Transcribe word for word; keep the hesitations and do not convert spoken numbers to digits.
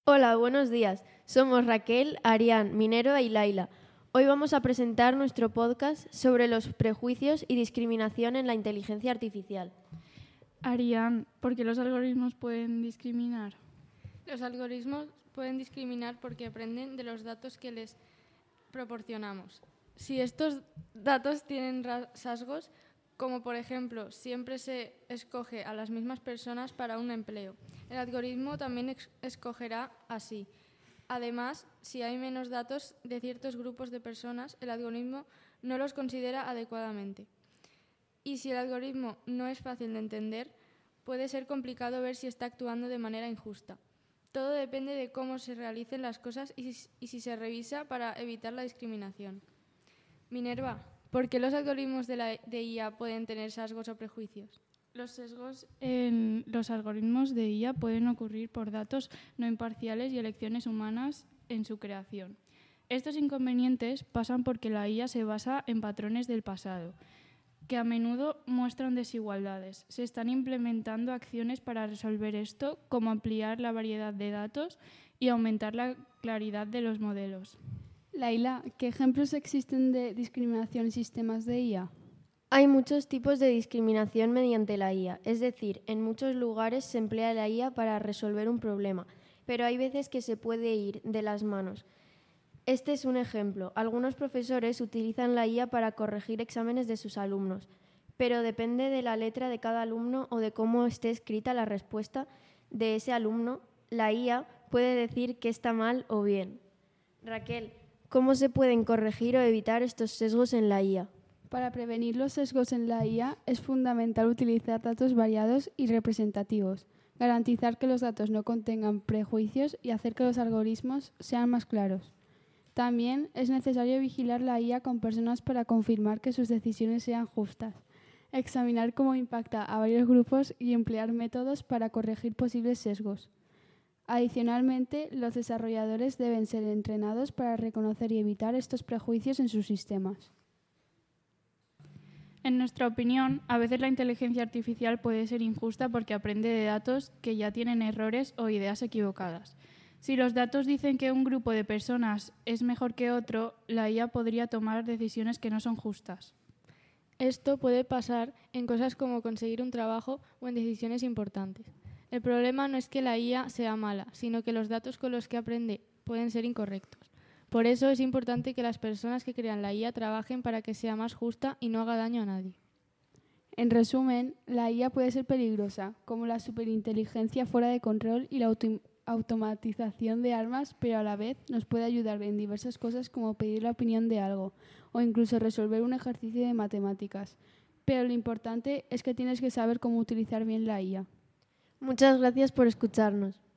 Hola, buenos días. Somos Raquel, Arián, Minerva y Laila. Hoy vamos a presentar nuestro podcast sobre los prejuicios y discriminación en la inteligencia artificial. Arián, ¿por qué los algoritmos pueden discriminar? Los algoritmos pueden discriminar porque aprenden de los datos que les proporcionamos. Si estos datos tienen rasgos, como por ejemplo, siempre se escoge a las mismas personas para un empleo, el algoritmo también ex- escogerá así. Además, si hay menos datos de ciertos grupos de personas, el algoritmo no los considera adecuadamente. Y si el algoritmo no es fácil de entender, puede ser complicado ver si está actuando de manera injusta. Todo depende de cómo se realicen las cosas y si, y si se revisa para evitar la discriminación. Minerva, ¿por qué los algoritmos de la de I A pueden tener sesgos o prejuicios? Los sesgos en los algoritmos de I A pueden ocurrir por datos no imparciales y elecciones humanas en su creación. Estos inconvenientes pasan porque la I A se basa en patrones del pasado, que a menudo muestran desigualdades. Se están implementando acciones para resolver esto, como ampliar la variedad de datos y aumentar la claridad de los modelos. Laila, ¿qué ejemplos existen de discriminación en sistemas de I A? Hay muchos tipos de discriminación mediante la I A, es decir, en muchos lugares se emplea la I A para resolver un problema, pero hay veces que se puede ir de las manos. Este es un ejemplo. Algunos profesores utilizan la I A para corregir exámenes de sus alumnos, pero depende de la letra de cada alumno o de cómo esté escrita la respuesta de ese alumno, la I A puede decir que está mal o bien. Raquel, ¿cómo se pueden corregir o evitar estos sesgos en la I A? Para prevenir los sesgos en la I A es fundamental utilizar datos variados y representativos, garantizar que los datos no contengan prejuicios y hacer que los algoritmos sean más claros. También es necesario vigilar la I A con personas para confirmar que sus decisiones sean justas, examinar cómo impacta a varios grupos y emplear métodos para corregir posibles sesgos. Adicionalmente, los desarrolladores deben ser entrenados para reconocer y evitar estos prejuicios en sus sistemas. En nuestra opinión, a veces la inteligencia artificial puede ser injusta porque aprende de datos que ya tienen errores o ideas equivocadas. Si los datos dicen que un grupo de personas es mejor que otro, la I A podría tomar decisiones que no son justas. Esto puede pasar en cosas como conseguir un trabajo o en decisiones importantes. El problema no es que la I A sea mala, sino que los datos con los que aprende pueden ser incorrectos. Por eso es importante que las personas que crean la I A trabajen para que sea más justa y no haga daño a nadie. En resumen, la I A puede ser peligrosa, como la superinteligencia fuera de control y la auto- automatización de armas, pero a la vez nos puede ayudar en diversas cosas como pedir la opinión de algo o incluso resolver un ejercicio de matemáticas. Pero lo importante es que tienes que saber cómo utilizar bien la I A. Muchas gracias por escucharnos.